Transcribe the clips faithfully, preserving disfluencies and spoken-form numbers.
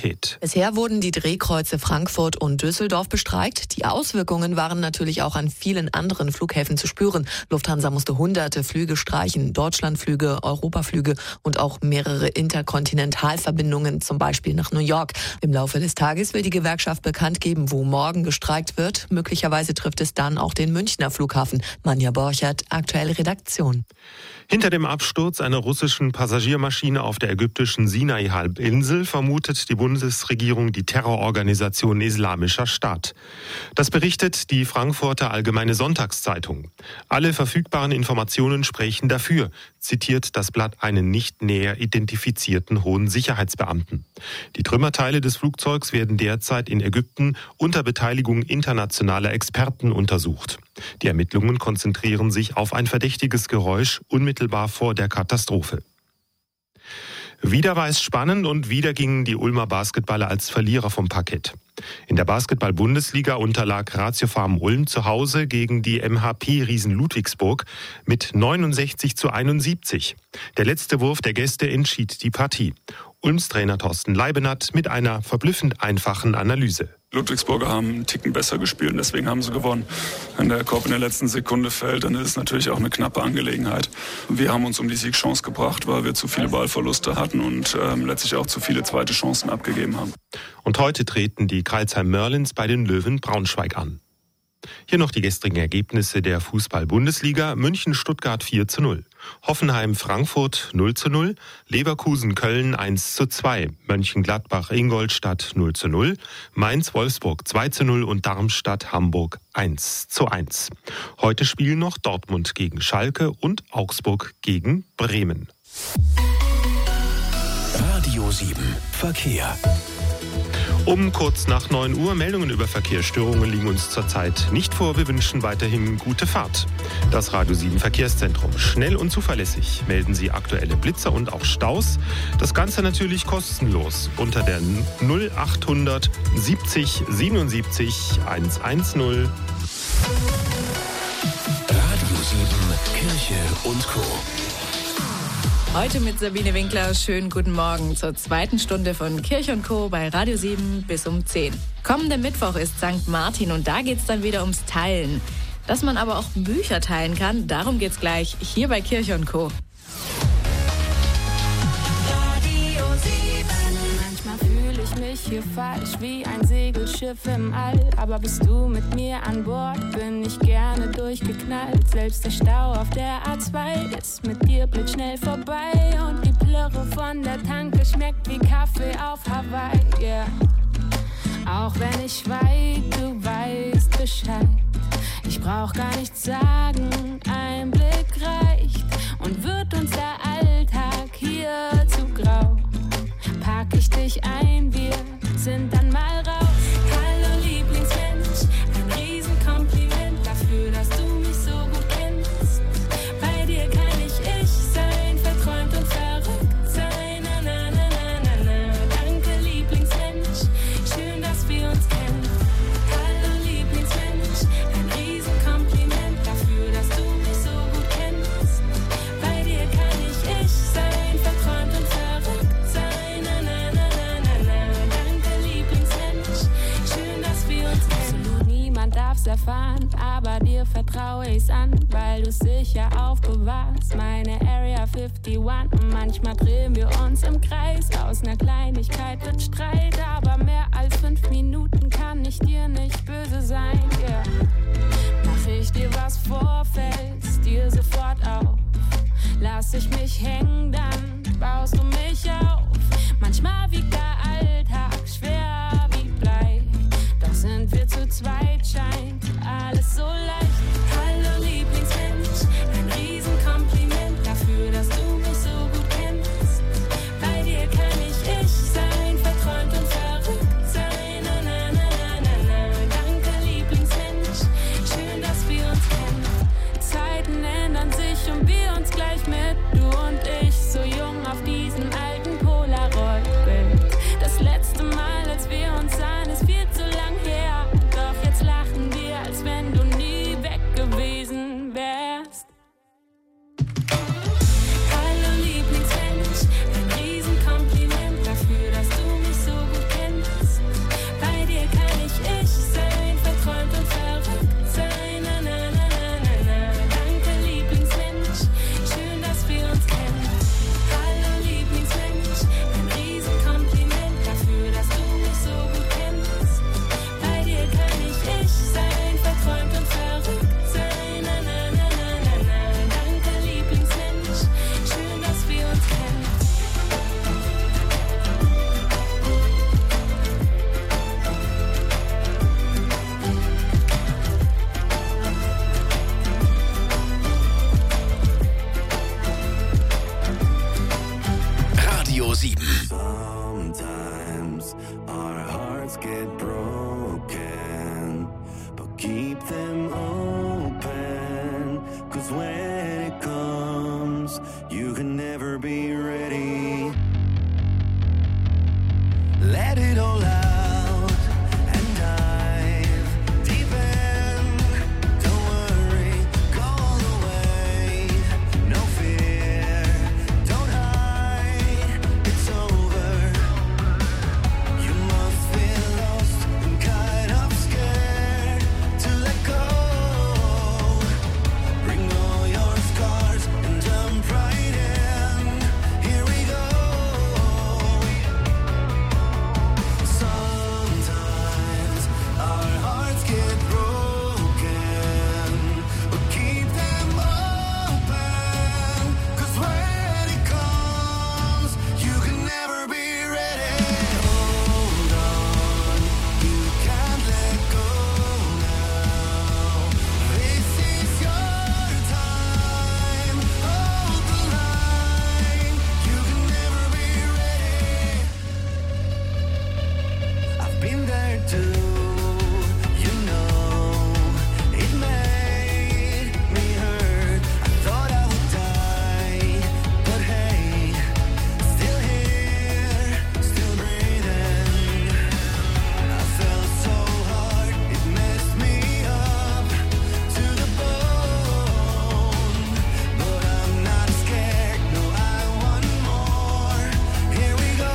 Kapazität. Bisher wurden die Drehkreuze Frankfurt und Düsseldorf bestreikt. Die Auswirkungen waren natürlich auch an vielen anderen Flughäfen zu spüren. Lufthansa musste hunderte Flüge streichen, Deutschlandflüge, Europaflüge und auch mehrere Interkontinentalverbindungen, zum Beispiel nach New York. Im Laufe des Tages will die Gewerkschaft bekannt geben, wo morgen gestreikt wird. Möglicherweise trifft es dann auch den Münchner Flughafen. Manja Borchert, aktuelle Redaktion. Hinter dem Absturz einer russischen Passagiermaschine auf der ägyptischen Sinai-Halbinsel vermutet die Bundesregierung die Terrororganisation Islamischer Staat. Das berichtet die Frankfurter Allgemeine Sonntagszeitung. Alle verfügbaren Informationen sprechen dafür, zitiert das Blatt einen nicht näher identifizierten hohen Sicherheitsbeamten. Die Trümmerteile des Flugzeugs werden derzeit in Ägypten unter Beteiligung internationaler Experten untersucht. Die Ermittlungen konzentrieren sich auf ein verdächtiges Geräusch unmittelbar vor der Katastrophe. Wieder war es spannend und wieder gingen die Ulmer Basketballer als Verlierer vom Parkett. In der Basketball-Bundesliga unterlag Ratiofarm Ulm zu Hause gegen die M H P-Riesen Ludwigsburg mit neunundsechzig zu einundsiebzig. Der letzte Wurf der Gäste entschied die Partie. Ulms Trainer Thorsten Leibenhardt mit einer verblüffend einfachen Analyse. Ludwigsburger haben einen Ticken besser gespielt und deswegen haben sie gewonnen. Wenn der Korb in der letzten Sekunde fällt, dann ist es natürlich auch eine knappe Angelegenheit. Wir haben uns um die Siegchance gebracht, weil wir zu viele Ballverluste hatten und ähm, letztlich auch zu viele zweite Chancen abgegeben haben. Und heute treten die Crailsheim Merlins bei den Löwen Braunschweig an. Hier noch die gestrigen Ergebnisse der Fußball-Bundesliga. München-Stuttgart vier zu null. Hoffenheim-Frankfurt null zu null. Leverkusen-Köln eins zu zwei. Mönchengladbach-Ingolstadt null zu null. Mainz-Wolfsburg zwei zu null und Darmstadt-Hamburg eins zu eins. Heute spielen noch Dortmund gegen Schalke und Augsburg gegen Bremen. Radio sieben Verkehr. Um kurz nach neun Uhr. Meldungen über Verkehrsstörungen liegen uns zurzeit nicht vor. Wir wünschen weiterhin gute Fahrt. Das Radio sieben Verkehrszentrum. Schnell und zuverlässig melden Sie aktuelle Blitzer und auch Staus. Das Ganze natürlich kostenlos unter der null achthundert siebzig siebenundsiebzig hundertzehn. Radio sieben Kirche und Co. Heute mit Sabine Winkler. Schönen guten Morgen zur zweiten Stunde von Kirche und Co. bei Radio sieben bis um zehn. Kommender Mittwoch ist Sankt Martin und da geht's dann wieder ums Teilen. Dass man aber auch Bücher teilen kann, darum geht's gleich hier bei Kirche und Co. Mich hier falsch wie ein Segelschiff im All. Aber bist du mit mir an Bord, bin ich gerne durchgeknallt. Selbst der Stau auf der A zwei ist mit dir blitzschnell vorbei. Und die Plörre von der Tanke schmeckt wie Kaffee auf Hawaii, yeah. Auch wenn ich schweig, du weißt Bescheid. Ich brauch gar nichts sagen, ein Blick reicht. Und wird uns der Alltag hier zu grau, pack ich dich ein, wir sind dann mal raus. Hallo Lieblingsmensch, ein Riesenkompliment dafür, dass du mich so gut kennst. Bei dir kann ich ich sein, verträumt und verrückt sein. Na, na, na, na, na, na. Danke Lieblingsmensch, schön, dass wir uns kennen. Hallo Lieblingsmensch, ein Riesenkompliment dafür, dass du mich so gut kennst. Bei dir kann ich ich sein, verträumt und verrückt sein. Darf's erfahren, aber dir vertraue ich's an, weil du's sicher aufbewahrst. Meine Area einundfünfzig, manchmal drehen wir uns im Kreis. Aus ner Kleinigkeit wird Streit, aber mehr als fünf Minuten kann ich dir nicht böse sein, yeah. Mach ich dir was vor, fällst dir sofort auf. Lass ich mich hängen, dann baust du mich auf. Manchmal wiegt der Alltag schwer wie Blei, doch sind wir zu zweit, scheint alles so leicht. Hallo Lieblingsmensch, ein Riesenkompliment dafür, dass du mich so gut kennst. Bei dir kann ich ich sein, verträumt und verrückt sein. Na, na, na, na, na, na. Danke Lieblingsmensch, schön, dass wir uns kennen. Zeiten ändern sich und wir uns gleich mit, du und ich. our hearts get broken, but keep them open, 'cause when it comes, you can never be ready. Let it all out and dive deep in. Don't worry, go all the way. No fear, don't hide, it's over. You must feel lost and kind of scared to let go. Bring all your scars and jump right in. Here we go. Sometimes our hearts get broken, but keep them open, 'cause when it comes, you can never be ready. Hold on, you can't let go now. This is your time. Hold the line, you can never be ready. I've been there too, you know, it made me hurt. I thought I would die, but hey, still here, still breathing. I felt so hard, it messed me up to the bone. But I'm not scared, no, I want more. Here we go.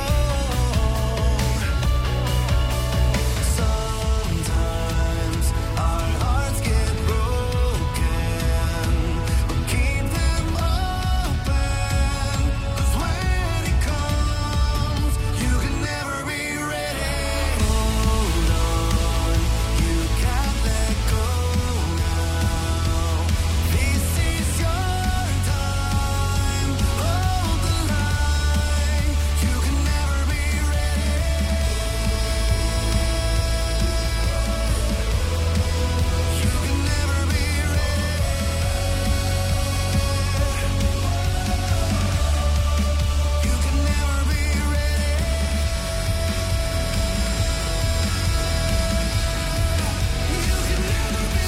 Sometimes our hearts get broken, but keep them open, 'cause when it comes, you can never be ready. Hold on, you can't let go now. This is your time. Hold the line, you can never be ready. You can never be ready. You can never be ready. You can never be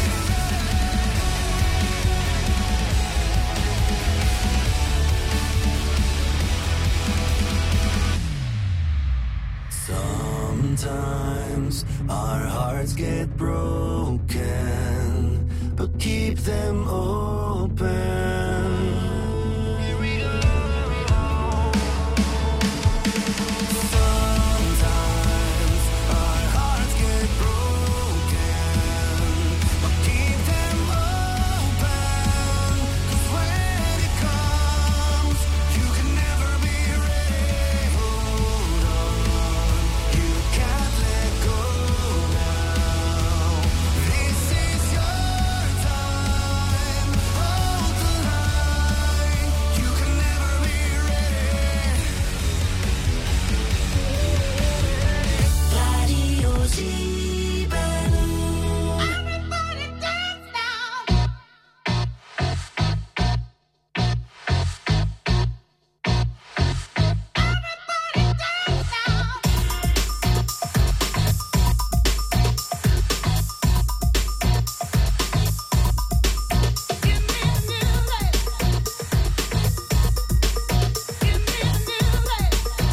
Sometimes our hearts get broken, but keep them open. Here we go. Sometimes our hearts get broken, but keep them open, 'cause when it comes, you can never be ready. Hold on, you can't let go now. This is your time. Hold the line, you can never be ready. Radio sieben. Everybody dance now. Everybody dance now. Give me a music. Give me a music.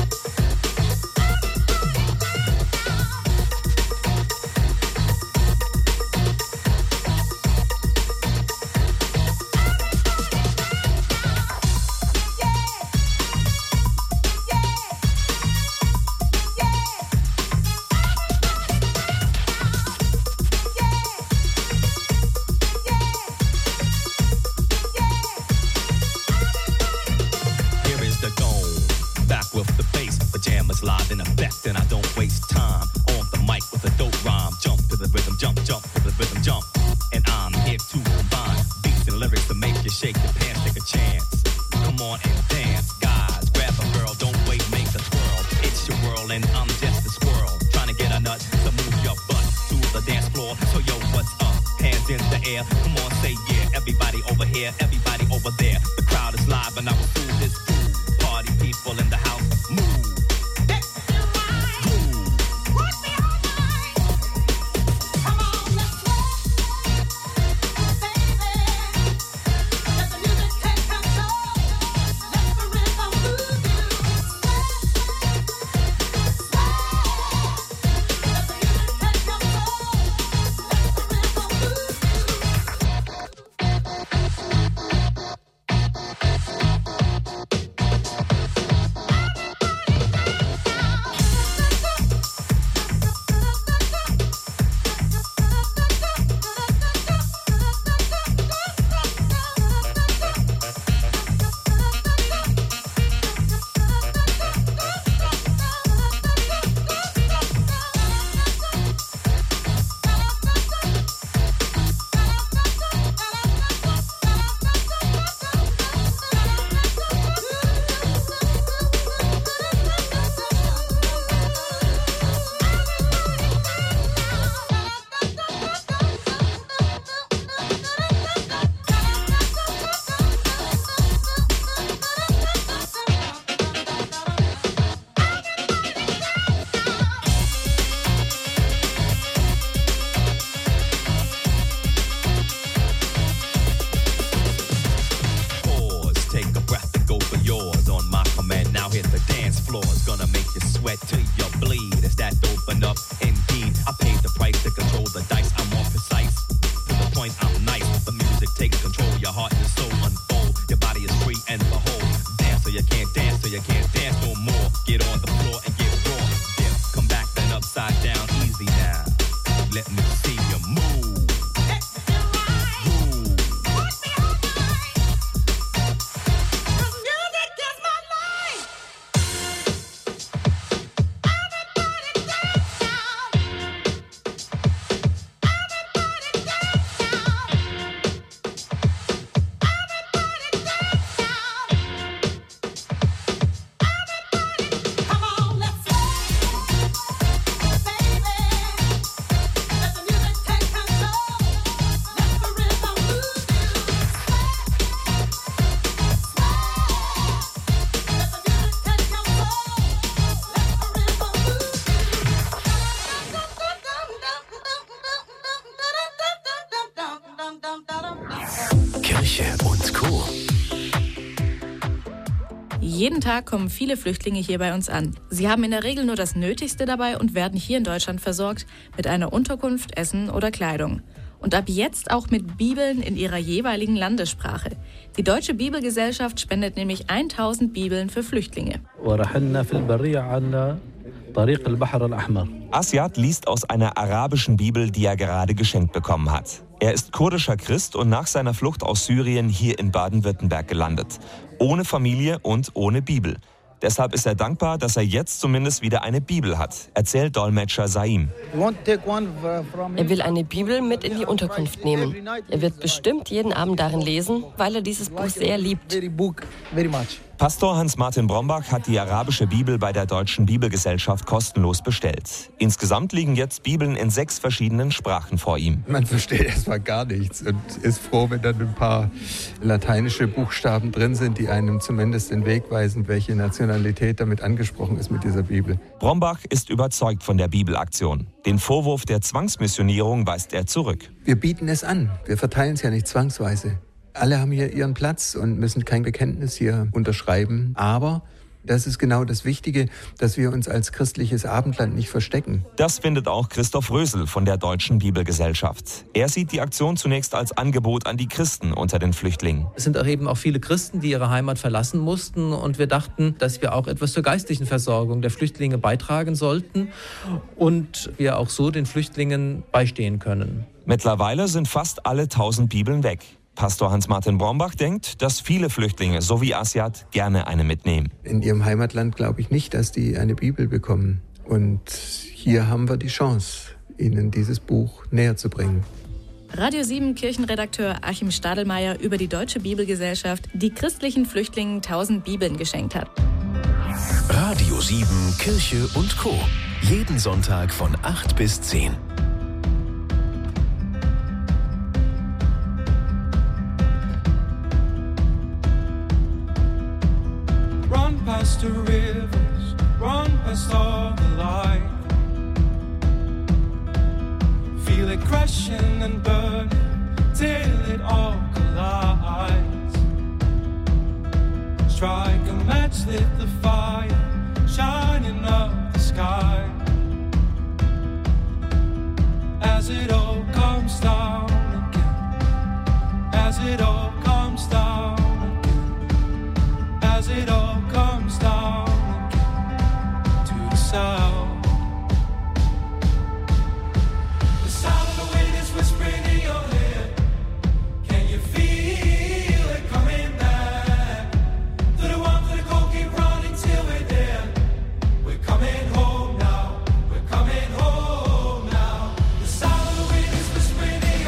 Here is the dome, back with the bass. Pajamas live in effect, and I don't waste time. On the mic with a dope rhyme. Jump to the rhythm, jump, jump to the rhythm, jump. And I'm here to combine beats and lyrics to make you shake your pants, take a chance. Come on and dance, guys. Grab a girl, don't wait, make a twirl. It's your world, and I'm just a squirrel. Trying to get a nut to move your butt to the dance floor. So yo, what's up? Hands in the air. Come on, say yeah. Everybody over here, everybody over there. The crowd is live, and I will do this groove. Party people in the house, move. Groove. Jeden Tag kommen viele Flüchtlinge hier bei uns an. Sie haben in der Regel nur das Nötigste dabei und werden hier in Deutschland versorgt mit einer Unterkunft, Essen oder Kleidung. Und ab jetzt auch mit Bibeln in ihrer jeweiligen Landessprache. Die Deutsche Bibelgesellschaft spendet nämlich tausend Bibeln für Flüchtlinge. Asyad liest aus einer arabischen Bibel, die er gerade geschenkt bekommen hat. Er ist kurdischer Christ und nach seiner Flucht aus Syrien hier in Baden-Württemberg gelandet. Ohne Familie und ohne Bibel. Deshalb ist er dankbar, dass er jetzt zumindest wieder eine Bibel hat, erzählt Dolmetscher Saim. Er will eine Bibel mit in die Unterkunft nehmen. Er wird bestimmt jeden Abend darin lesen, weil er dieses Buch sehr liebt. Pastor Hans-Martin Brombach hat die arabische Bibel bei der Deutschen Bibelgesellschaft kostenlos bestellt. Insgesamt liegen jetzt Bibeln in sechs verschiedenen Sprachen vor ihm. Man versteht erstmal gar nichts und ist froh, wenn dann ein paar lateinische Buchstaben drin sind, die einem zumindest den Weg weisen, welche Nationalität damit angesprochen ist mit dieser Bibel. Brombach ist überzeugt von der Bibelaktion. Den Vorwurf der Zwangsmissionierung weist er zurück. Wir bieten es an. Wir verteilen es ja nicht zwangsweise. Alle haben hier ihren Platz und müssen kein Bekenntnis hier unterschreiben. Aber das ist genau das Wichtige, dass wir uns als christliches Abendland nicht verstecken. Das findet auch Christoph Rösel von der Deutschen Bibelgesellschaft. Er sieht die Aktion zunächst als Angebot an die Christen unter den Flüchtlingen. Es sind auch eben auch viele Christen, die ihre Heimat verlassen mussten. Und wir dachten, dass wir auch etwas zur geistlichen Versorgung der Flüchtlinge beitragen sollten und wir auch so den Flüchtlingen beistehen können. Mittlerweile sind fast alle tausend Bibeln weg. Pastor Hans-Martin Brombach denkt, dass viele Flüchtlinge, so wie Asyad, gerne eine mitnehmen. In ihrem Heimatland glaube ich nicht, dass die eine Bibel bekommen. Und hier haben wir die Chance, ihnen dieses Buch näher zu bringen. Radio sieben Kirchenredakteur Achim Stadelmeier über die Deutsche Bibelgesellschaft, die christlichen Flüchtlingen tausend Bibeln geschenkt hat. Radio sieben Kirche und Co. Jeden Sonntag von acht bis zehn. Past the rivers, run past all the light. Feel it crashing and burning till it all collides. Strike a match, lit the fire, shining up the sky. As it all comes down again, as it all comes down again, as it all comes down again to the sound. The sound of the wind is whispering in your ear. Can you feel it coming back? Through the warmth of the cold, keep running till we're there. We're coming home now. We're coming home now. The sound of the wind is whispering in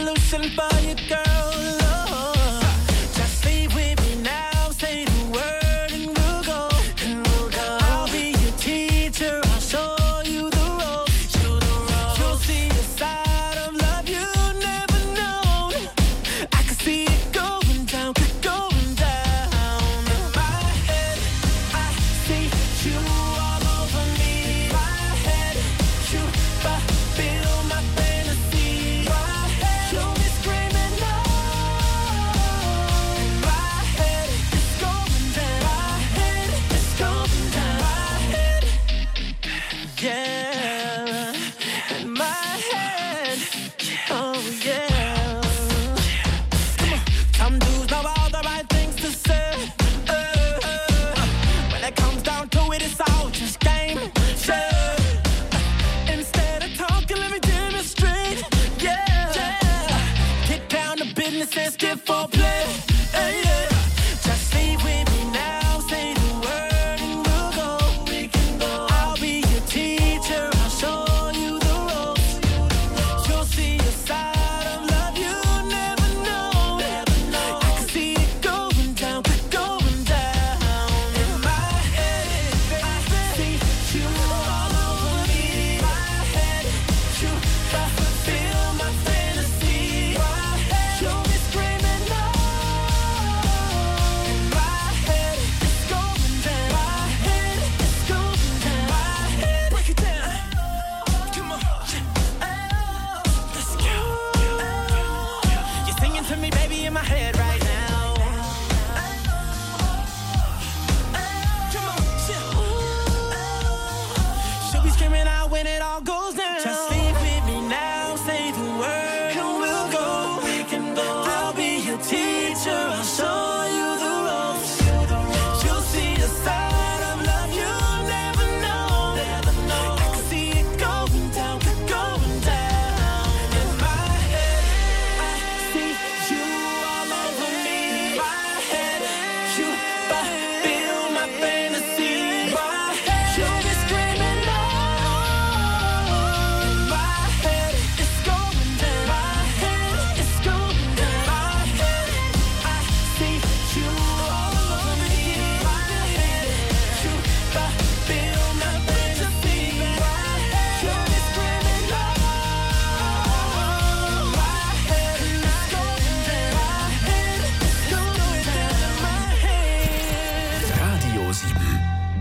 solution for you, girl. Oh, just leave with me now. Say the word and we'll go. And we'll go. I'll be your teacher. I'll show you the ropes. You the ropes. You'll see a side of love you never known. I can see it going down, going down. In my head, I see you all over me. My head, you fulfill my fantasy. My head, you be screaming no. In my head, it's going down. My head, it's going down. My head, yeah. In my head, oh yeah. Come on, some dudes know all the right things to say. Uh, uh, when it comes down to it, it's all just game. Yeah. Instead of talking, let me demonstrate. Yeah. yeah. Get down to business and skip for play. Hey, yeah. Just leave with me now. Say the word and we'll go. We can go. I'll be your teacher. I'll show you the ropes. You'll see a side of love you never know. I can see it going down, going down. In my head, I see you all over me. My head, you fulfill my fantasy. My head, you'll be screaming no. In my head, it's going down. My head, it's going down. My head, break it down. Come on, let's go. You're singing to me, baby, in my head right now. Come on, she'll be screaming out when it all goes down. Just leave with me now, say the word and we'll go. We can go. I'll be your teacher. I'll show you the ropes. You'll see a side of love you never know. I can see it going down, going down. In my head, I see you all over me. My head, you fulfill my fantasy. My head, you'll be screaming no. In my head, it's going down. My head, it's going down. My head, I see you all over me. My head, you fulfill my fantasy. My head, you'll be screaming no. My head, it's going down. My head, it's going down. My head. Radio sieben.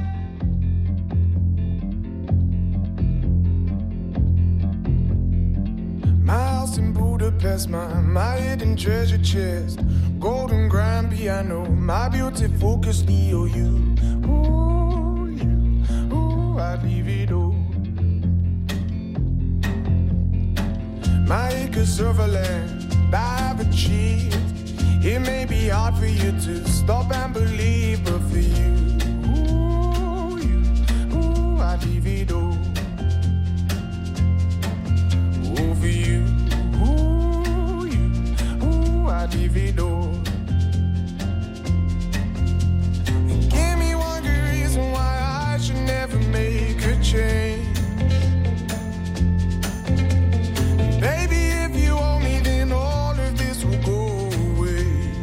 My house in Budapest, my, my hidden treasure chest, golden grand piano, my beauty focus, E O U. Ooh, you, ooh, I'd leave it all. My acres of land I've achieved. It may be hard for you to stop and believe, but for you, ooh, you, ooh, I'd leave it all. Ooh, for you, ooh, you, ooh, I'd leave it all. And give me one good reason why I should never make a change. Baby, if you owe me, then all of this will go away.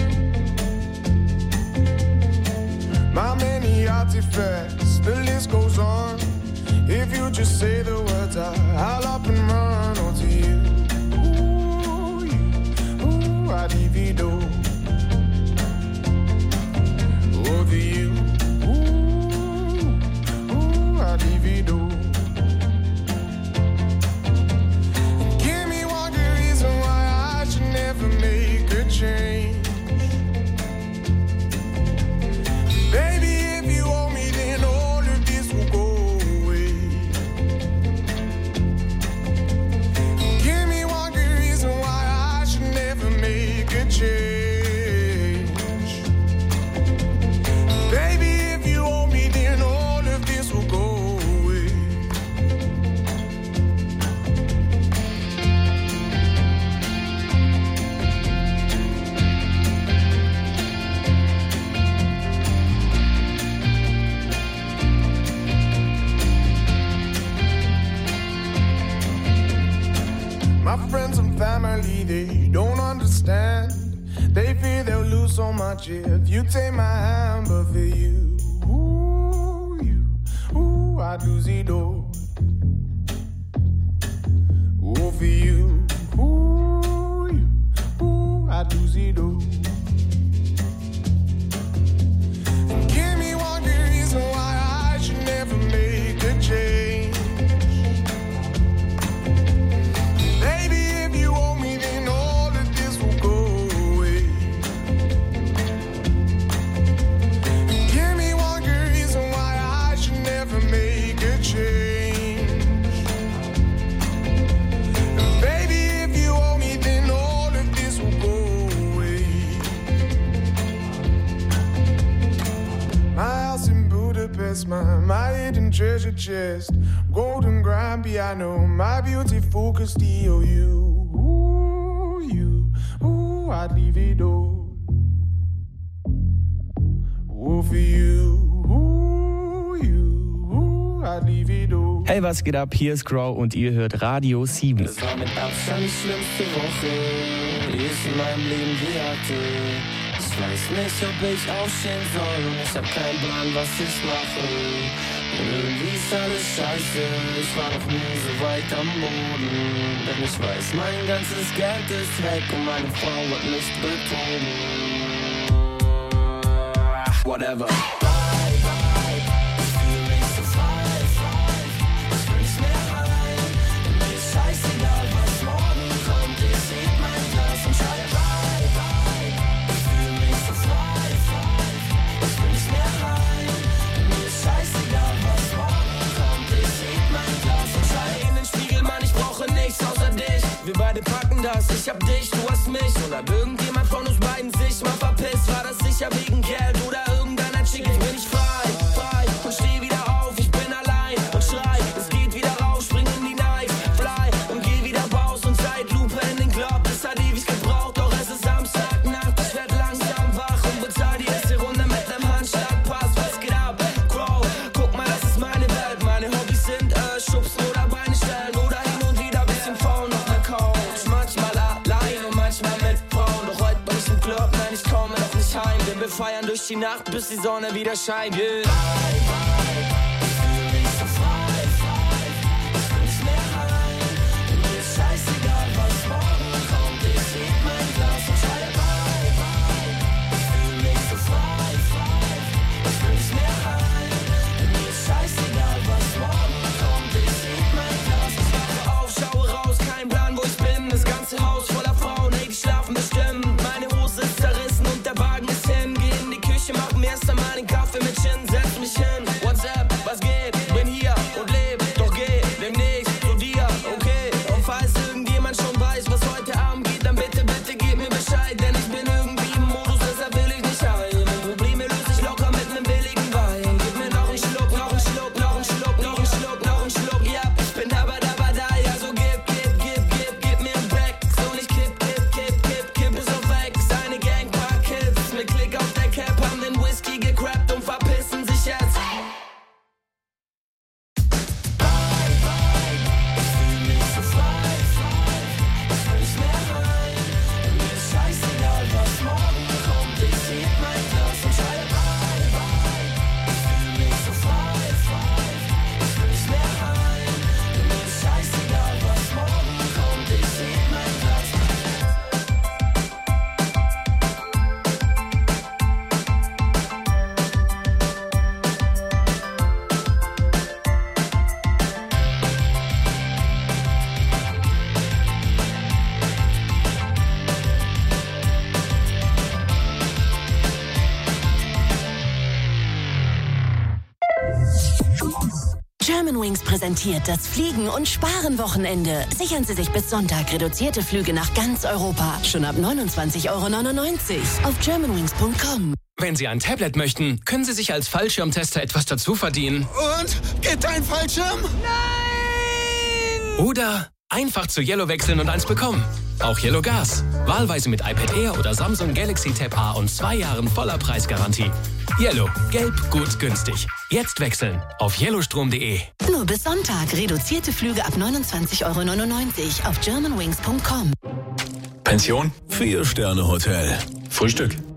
My many artifacts, the list goes on. If you just say the words, I, I'll up and run onto you. Ooh, you, ooh, I'd leave it all. Over you, ooh, ooh, I'd leave it all. Give me one good reason why I should never make a change. Baby, if you owe me, then apparently they don't understand. They fear they'll lose so much if you take my hand, but for you, ooh, you, ooh, I'd lose it all. Ooh, for you, ooh, you, ooh, I'd lose it all. Give me one good reason why I should never make a change. Baby, if you owe me, then all of this will go away. Give me one good reason why I should never make a change. Baby, if you owe me, then all of this will go away. My house in Budapest, my, my hidden treasure chest, golden grand piano, my beautiful Castillo. You, ooh, you, ooh, I'd leave it all. Ooh, for you, ooh, you, ooh, I'd leave it all. Hey, was geht ab? Hier ist Crow und ihr hört Radio sieben. Es war mit Abstand die schlimmste Woche, die ich in meinem Leben je hatte. Ich weiß nicht, ob ich aufstehen soll und ich hab keinen Plan, was ich mache. Und irgendwie ist alles scheiße, ich war noch nie so weit am Boden. Denn ich weiß, mein ganzes Geld ist weg und meine Frau hat mich betrogen. Whatever. Bye, bye, ich fühl mich so frei, frei. Ich will nicht mehr rein, und mir ist scheißegal, was morgen kommt. Ich heb mein Glas und schreie bye, bye. Ich fühl mich so frei, frei. Ich will nicht mehr rein, und mir ist scheißegal, was morgen kommt. Ich heb mein Glas und schreie in den Spiegel, Mann, ich brauche nichts außer dich. Wir beide packen das, ich hab dich, du hast mich. Und hat irgendjemand von uns beiden sich mal verpisst? War das sicher wegen Geld oder irgendeiner Chick? Jetzt bin ich frei, frei und steh wieder auf. Ich bin allein und schrei, es geht wieder raus, spring in die Night, fly und geh wieder raus und Zeitlupe in den Club. Es hat ewig gebraucht, doch es ist Samstagnacht. Ich werd langsam wach und bezahl die erste Runde mit nem Handschlagpass. Was geht ab? Crow, guck mal, das ist meine Welt. Meine Hobbys sind äh, Schubsen oder Beine stellen oder hin und wieder bisschen faul auf der Couch. Manchmal allein und manchmal mit Frauen. Doch heute bin ich im Club, nein, ich komme noch nicht heim. Denn wir feiern durch die Nacht, bis die Sonne wieder scheint. Yeah. Bye, bye, ich fühl mich so frei, frei. Ich will nicht mehr rein, und mir ist scheißegal, was morgen kommt. Ich heb mein Glas und schreie bye, bye. Ich fühl mich so frei, frei. Ich will nicht mehr rein, und mir ist scheißegal, was morgen kommt. Ich heb mein Glas, ich wache auf, schaue raus, kein Plan, wo ich bin. Das ganze Haus voller Frauen, ey, die schlafen bestimmt. Meine Hose ist zerrissen und der Wagen ist hin. Geh in die Küche, mach mir erst einmal den Kaffee mit Gin. Setz mich hin, WhatsApp, was geht? Bin hier und leb, doch geh demnächst zu dir, okay? Und falls irgendjemand schon weiß, was heute Abend geht, dann bitte, bitte gib mir Bescheid. Denn ich bin irgendwie im Modus, deshalb will ich nicht heim. Probleme löse ich locker mit nem billigen Wein. Gib mir noch einen Schluck, noch einen Schluck, noch einen Schluck, noch einen Schluck, noch einen Schluck. Ja, ich bin dabei, dabei, da, ja, so gib, gib, gib, gib, gib mir ein Back. So nicht kipp, kipp, kipp, kipp, kipp ist auf weg. Seine Gang, paar Kids mit Klick auf der Cap, haben den Whisky gecrappt und verpissen sich jetzt. Bye, bye, ich fühl mich so frei, frei. Ich will nicht mehr rein, und mir ist scheißegal, was morgen kommt. Ich heb mein Glas und schreie bye, bye. Ich fühl mich so frei, frei. Ich will nicht mehr rein, und mir ist scheißegal, was morgen kommt. Ich heb mein Glas. Germanwings präsentiert das Fliegen- und Sparen-Wochenende. Sichern Sie sich bis Sonntag reduzierte Flüge nach ganz Europa. Schon ab neunundzwanzig Euro neunundneunzig auf germanwings punkt com. Wenn Sie ein Tablet möchten, können Sie sich als Fallschirmtester etwas dazu verdienen. Und? Geht dein Fallschirm? Nein! Oder Einfach zu Yellow wechseln und eins bekommen. Auch Yellow Gas. Wahlweise mit iPad Air oder Samsung Galaxy Tab A und zwei Jahren voller Preisgarantie. Yellow. Gelb, gut, günstig. Jetzt wechseln auf yellowstrom punkt de. Nur bis Sonntag reduzierte Flüge ab neunundzwanzig Euro neunundneunzig auf germanwings punkt com. Pension? Vier Sterne Hotel. Frühstück?